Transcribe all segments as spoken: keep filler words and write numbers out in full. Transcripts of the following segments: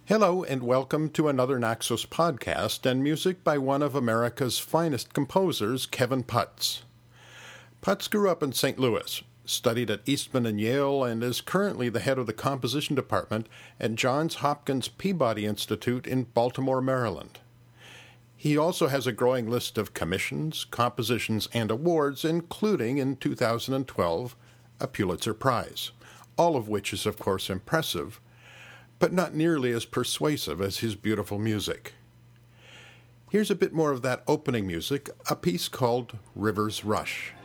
Hello and welcome to another Naxos podcast and music by one of America's finest composers, Kevin Putz. Putz grew up in Saint Louis, studied at Eastman and Yale, and is currently the head of the composition department at Johns Hopkins Peabody Institute in Baltimore, Maryland. He also has a growing list of commissions, compositions, and awards, including, in two thousand twelve, a Pulitzer Prize, all of which is, of course, impressive, but not nearly as persuasive as his beautiful music. Here's a bit more of that opening music, a piece called River's Rush.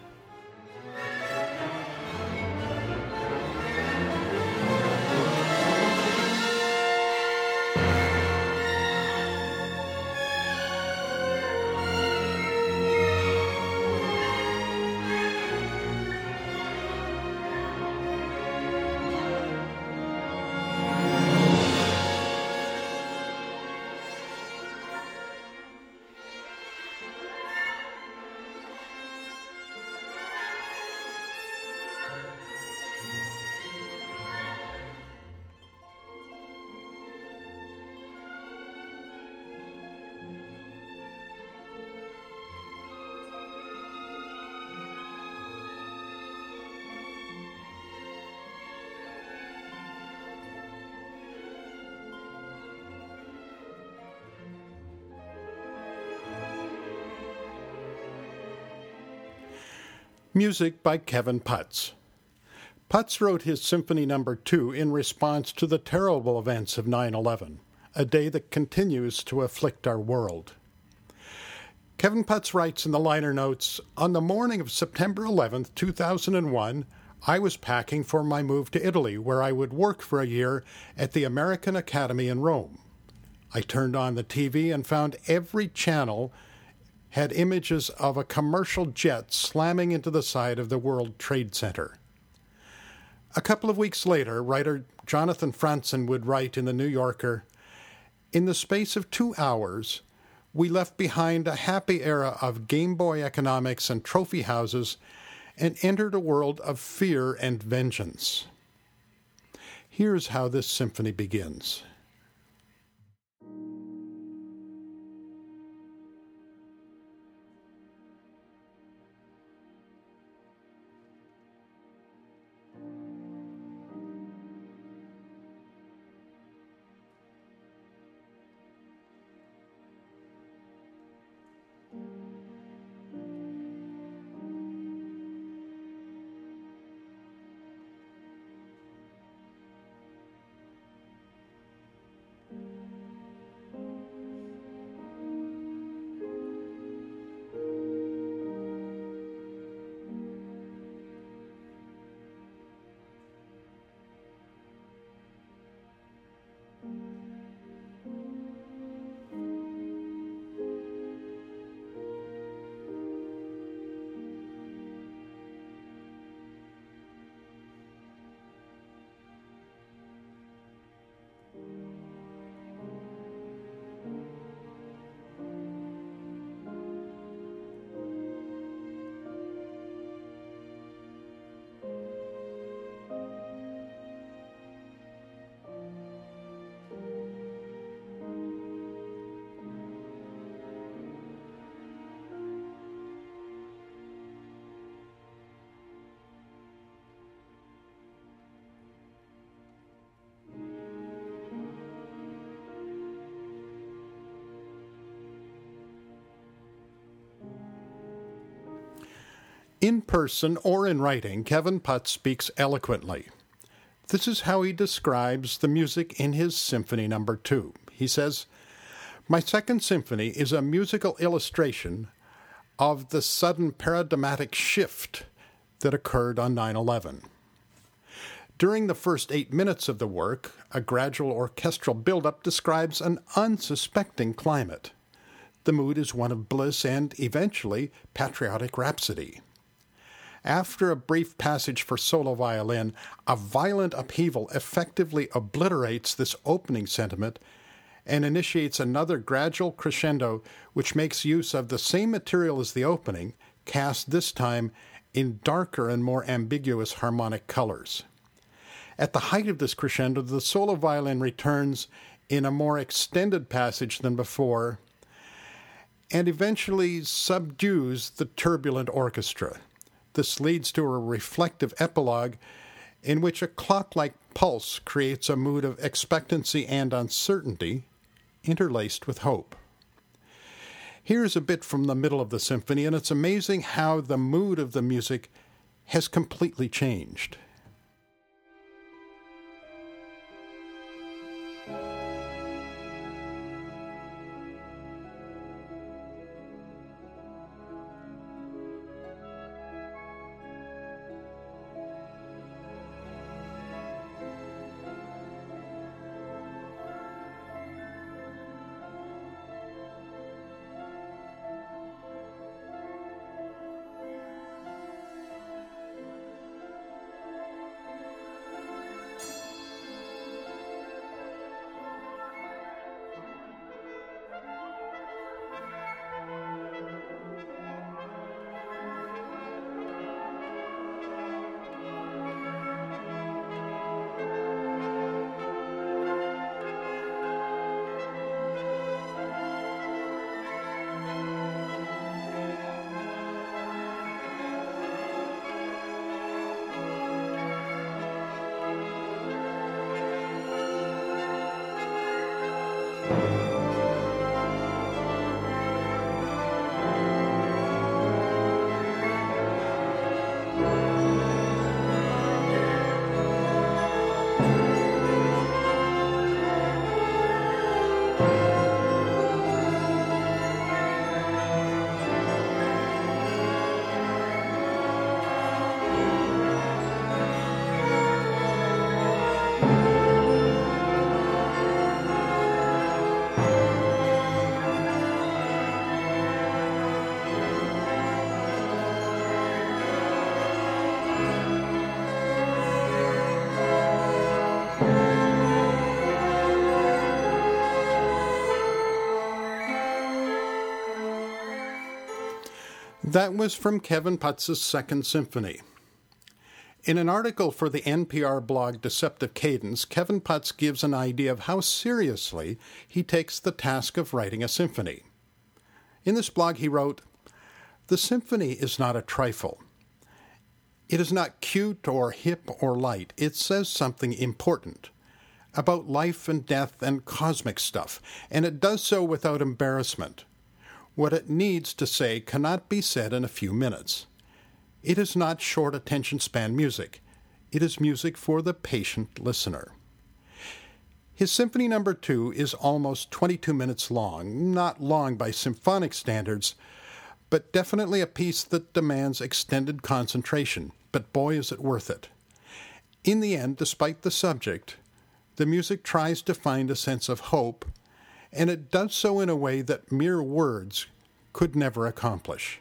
Music by Kevin Putz. Putz wrote his Symphony Number two in response to the terrible events of nine eleven, a day that continues to afflict our world. Kevin Putz writes in the liner notes, "On the morning of September eleventh, two thousand one, I was packing for my move to Italy, where I would work for a year at the American Academy in Rome. I turned on the T V and found every channel had images of a commercial jet slamming into the side of the World Trade Center." A couple of weeks later, writer Jonathan Franzen would write in The New Yorker, "In the space of two hours, we left behind a happy era of Game Boy economics and trophy houses and entered a world of fear and vengeance." Here's how this symphony begins. In person or in writing, Kevin Putz speaks eloquently. This is how he describes the music in his Symphony Number two. He says, "My second symphony is a musical illustration of the sudden paradigmatic shift that occurred on nine eleven. During the first eight minutes of the work, a gradual orchestral build-up describes an unsuspecting climate. The mood is one of bliss and, eventually, patriotic rhapsody. After a brief passage for solo violin, a violent upheaval effectively obliterates this opening sentiment and initiates another gradual crescendo which makes use of the same material as the opening, cast this time in darker and more ambiguous harmonic colors. At the height of this crescendo, the solo violin returns in a more extended passage than before, and eventually subdues the turbulent orchestra. This leads to a reflective epilogue in which a clock-like pulse creates a mood of expectancy and uncertainty, interlaced with hope. Here's a bit from the middle of the symphony, and it's amazing how the mood of the music has completely changed. That was from Kevin Putz's Second Symphony. In an article for the N P R blog Deceptive Cadence, Kevin Putz gives an idea of how seriously he takes the task of writing a symphony. In this blog he wrote, "The symphony is not a trifle. It is not cute or hip or light. It says something important about life and death and cosmic stuff, and it does so without embarrassment. What it needs to say cannot be said in a few minutes. It is not short attention span music. It is music for the patient listener." His Symphony Number Two is almost twenty-two minutes long, not long by symphonic standards, but definitely a piece that demands extended concentration, but boy is it worth it. In the end, despite the subject, the music tries to find a sense of hope, and it does so in a way that mere words could never accomplish.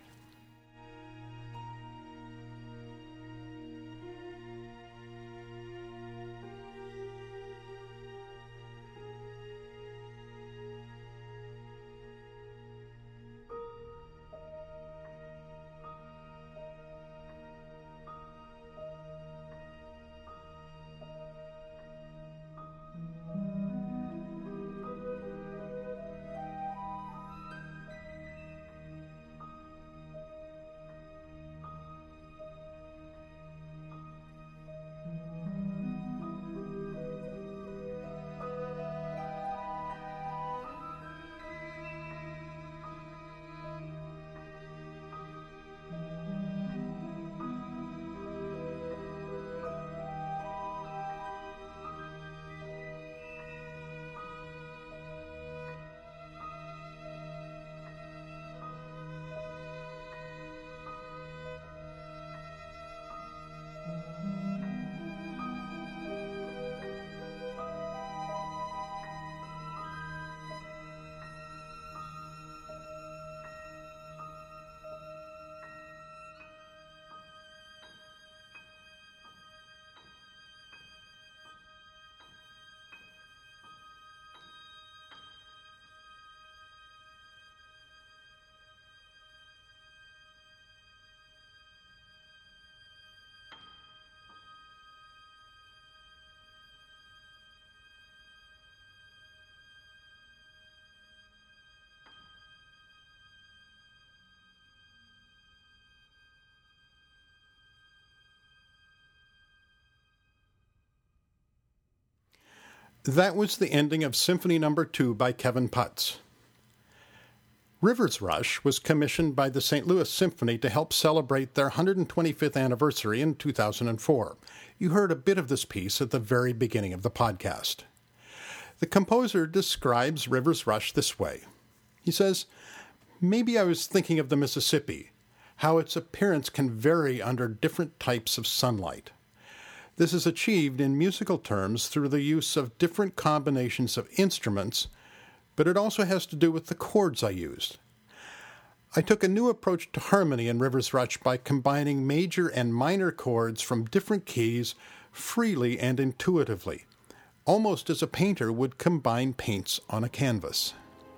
That was the ending of Symphony Number two by Kevin Putz. Rivers Rush was commissioned by the Saint Louis Symphony to help celebrate their one hundred twenty-fifth anniversary in two thousand four. You heard a bit of this piece at the very beginning of the podcast. The composer describes Rivers Rush this way. He says, "Maybe I was thinking of the Mississippi, how its appearance can vary under different types of sunlight. This is achieved in musical terms through the use of different combinations of instruments, but it also has to do with the chords I used. I took a new approach to harmony in Rivers Rush by combining major and minor chords from different keys freely and intuitively, almost as a painter would combine paints on a canvas."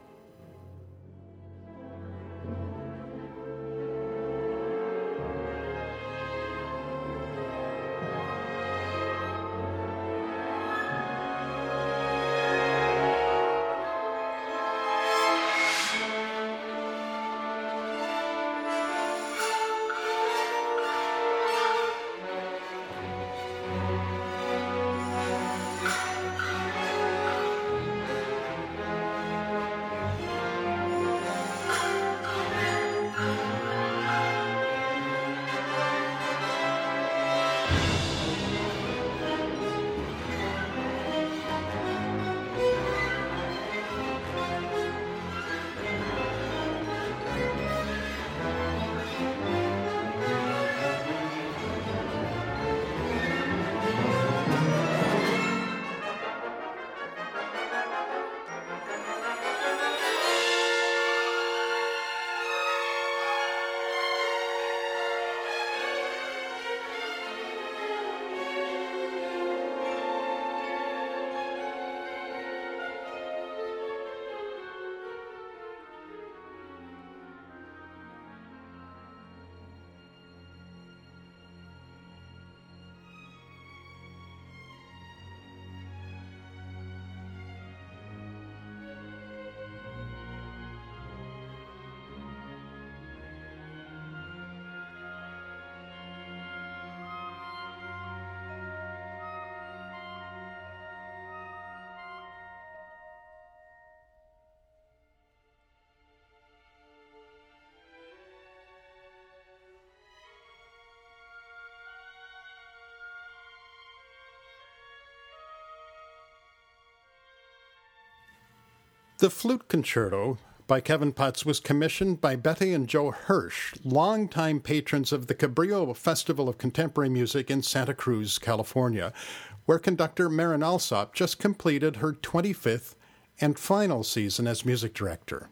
The Flute Concerto by Kevin Putz was commissioned by Betty and Joe Hirsch, longtime patrons of the Cabrillo Festival of Contemporary Music in Santa Cruz, California, where conductor Marin Alsop just completed her twenty-fifth and final season as music director.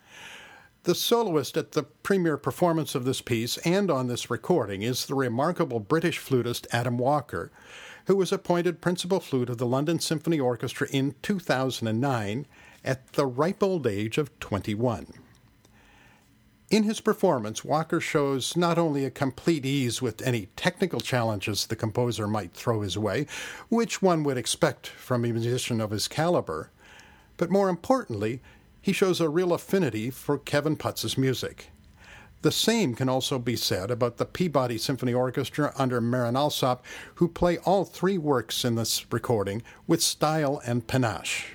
The soloist at the premiere performance of this piece and on this recording is the remarkable British flutist Adam Walker, who was appointed principal flute of the London Symphony Orchestra in two thousand nine at the ripe old age of twenty-one. In his performance, Walker shows not only a complete ease with any technical challenges the composer might throw his way, which one would expect from a musician of his caliber, but more importantly, he shows a real affinity for Kevin Putz's music. The same can also be said about the Peabody Symphony Orchestra under Marin Alsop, who play all three works in this recording with style and panache.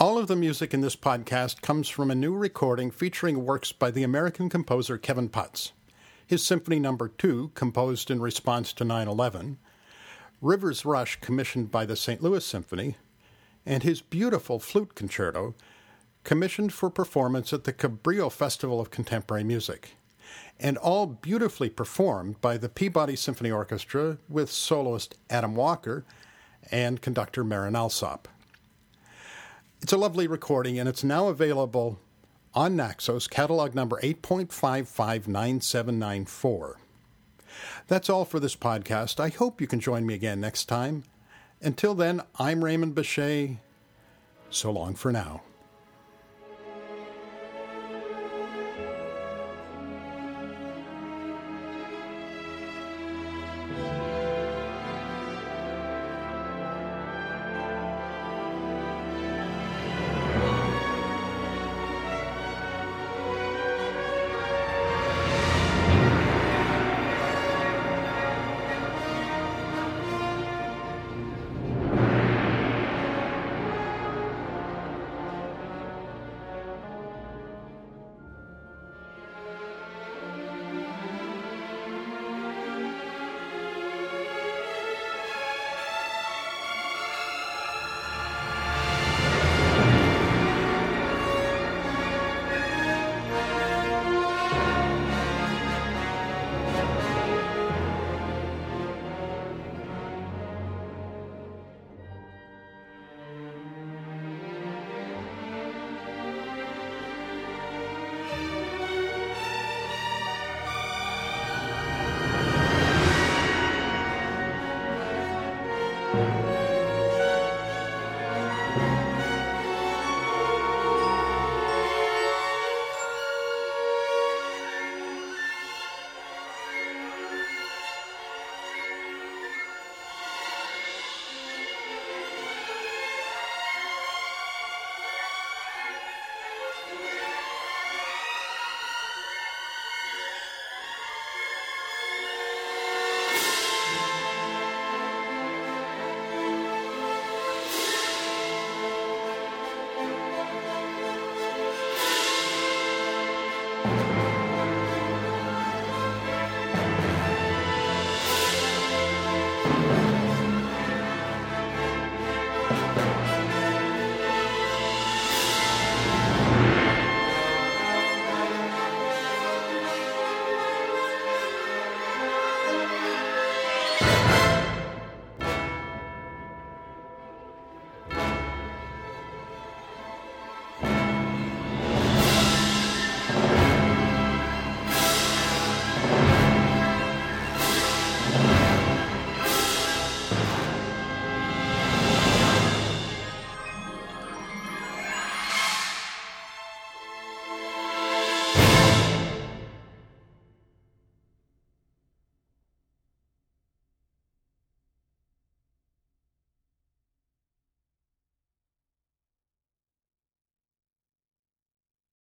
All of the music in this podcast comes from a new recording featuring works by the American composer Kevin Putz. His Symphony Number two, composed in response to nine eleven, River's Rush, commissioned by the Saint Louis Symphony, and his beautiful flute concerto, commissioned for performance at the Cabrillo Festival of Contemporary Music, and all beautifully performed by the Peabody Symphony Orchestra with soloist Adam Walker and conductor Marin Alsop. It's a lovely recording, and it's now available on Naxos, catalog number eight point five five nine seven nine four. That's all for this podcast. I hope you can join me again next time. Until then, I'm Raymond Bechet. So long for now.